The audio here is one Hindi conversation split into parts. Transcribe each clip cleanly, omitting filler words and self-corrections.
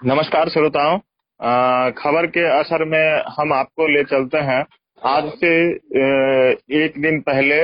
नमस्कार श्रोताओं। खबर के असर में हम आपको ले चलते हैं। आज से एक दिन पहले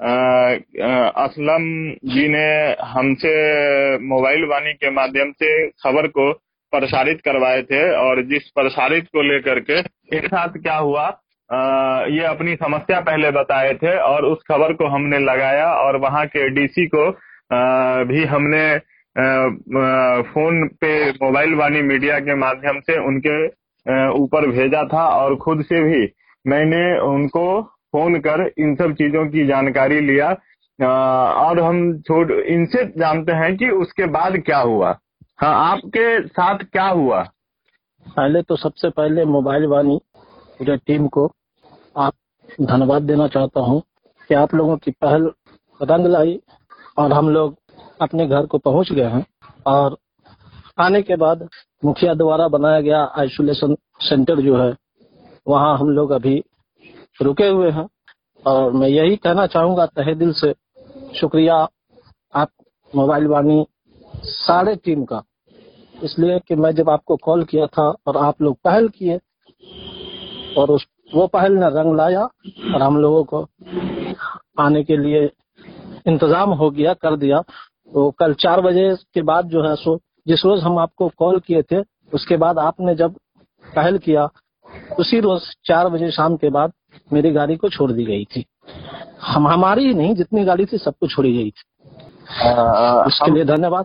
असलम जी ने हमसे मोबाइल वाणी के माध्यम से खबर को प्रसारित करवाए थे, और जिस प्रसारित को लेकर के एक साथ क्या हुआ, ये अपनी समस्या पहले बताए थे और उस खबर को हमने लगाया और वहां के डीसी को भी हमने फोन पे मोबाइल वाणी मीडिया के माध्यम से उनके ऊपर भेजा था, और खुद से भी मैंने उनको फोन कर इन सब चीजों की जानकारी लिया। और हम इनसे जानते हैं कि उसके बाद क्या हुआ। हाँ, आपके साथ क्या हुआ? पहले तो सबसे पहले मोबाइल वाणी पूरे टीम को आप धन्यवाद देना चाहता हूं कि आप लोगों की पहल रंग लाई और हम लोग अपने घर को पहुंच गए हैं। और आने के बाद मुखिया द्वारा बनाया गया आइसोलेशन सेंटर जो है वहां हम लोग अभी रुके हुए हैं। और मैं यही कहना चाहूंगा तहे दिल से शुक्रिया आप मोबाइल वाणी सारे टीम का, इसलिए कि मैं जब आपको कॉल किया था और आप लोग पहल किए और वो पहल ने रंग लाया और हम लोगों को आने के लिए इंतजाम हो गया, कर दिया। तो कल 4 बजे के बाद जो है सो जिस रोज हम आपको कॉल किए थे उसके बाद आपने जब पहल किया उसी रोज 4 बजे शाम के बाद मेरी गाड़ी को छोड़ दी गई थी। हमारी ही नहीं, जितनी गाड़ी थी सबको छोड़ी गई थी। इसके लिए धन्यवाद।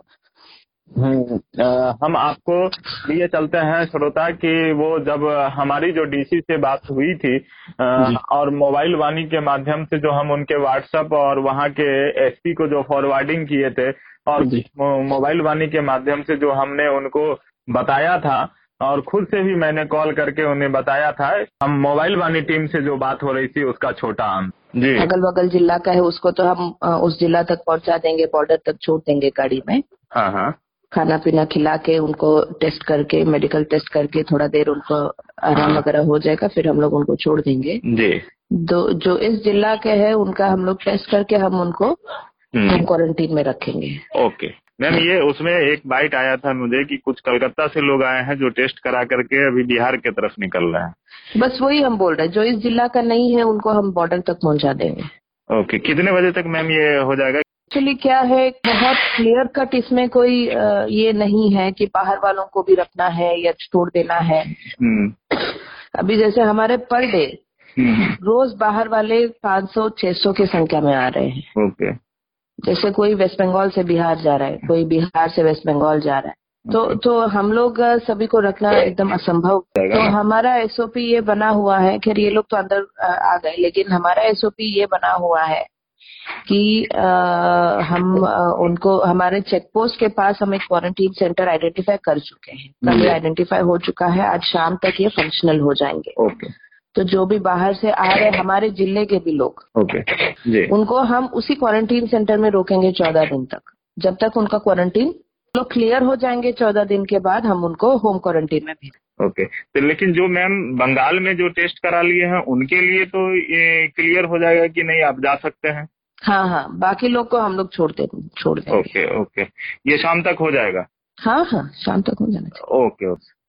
हम आपको लिए चलते हैं श्रोता कि वो जब हमारी जो डीसी से बात हुई थी और मोबाइल वाणी के माध्यम से जो हम उनके व्हाट्सएप और वहां के एसपी को जो फॉरवर्डिंग किए थे, और मोबाइल वाणी के माध्यम से जो हमने उनको बताया था और खुद से भी मैंने कॉल करके उन्हें बताया था, हम मोबाइल वाणी टीम से जो बात हो रही थी उसका छोटा अंश जी अगल बगल जिला का है उसको तो हम उस जिला तक पहुंचा देंगे, बॉर्डर तक छोड़ देंगे गाड़ी में। हाँ, खाना पीना खिला के उनको टेस्ट करके, मेडिकल टेस्ट करके थोड़ा देर उनको आराम वगैरह हो जाएगा, फिर हम लोग उनको छोड़ देंगे जी। जो इस जिला के हैं उनका हम लोग टेस्ट करके हम उनको क्वारंटीन में रखेंगे। ओके मैम, ये उसमें एक बाइट आया था मुझे कि कुछ कलकत्ता से लोग आए हैं जो टेस्ट करा करके अभी बिहार की तरफ निकल रहे हैं। बस वही हम बोल रहे हैं, जो इस जिला का नहीं है उनको हम बॉर्डर तक पहुंचा देंगे। ओके, कितने बजे तक मैम ये हो जाएगा? एक्चुअली क्या है, बहुत क्लियर कट इसमें कोई ये नहीं है कि बाहर वालों को भी रखना है या छोड़ देना है। अभी जैसे हमारे पर डे रोज बाहर वाले 500-600 की संख्या में आ रहे हैं। ओके, जैसे कोई वेस्ट बंगाल से बिहार जा रहा है, कोई बिहार से वेस्ट बंगाल जा रहा है, तो हम लोग सभी को रखना एकदम असंभव। तो हमारा एसओपी ये बना हुआ है, खैर ये लोग तो अंदर आ गए, लेकिन हमारा एसओपी ये बना हुआ है कि हम उनको हमारे चेक पोस्ट के पास हम एक क्वारंटीन सेंटर आइडेंटिफाई कर चुके हैं। कल ये आइडेंटिफाई हो चुका है, आज शाम तक ये फंक्शनल हो जाएंगे। ओके, तो जो भी बाहर से आ रहे हमारे जिले के भी लोग, ओके जी, उनको हम उसी क्वारंटीन सेंटर में रोकेंगे 14 दिन तक। जब तक उनका क्वारंटीन लोग क्लियर हो जाएंगे 14 दिन के बाद हम उनको होम क्वारंटीन में भेजेंगे। ओके, तो लेकिन जो मैम बंगाल में जो टेस्ट करा लिए हैं उनके लिए तो ये क्लियर हो जाएगा कि नहीं, आप जा सकते हैं? हाँ, बाकी लोग को हम लोग छोड़ देंगे। ओके, ये शाम तक हो जाएगा? हाँ, शाम तक हो जाना चाहिए। ओके।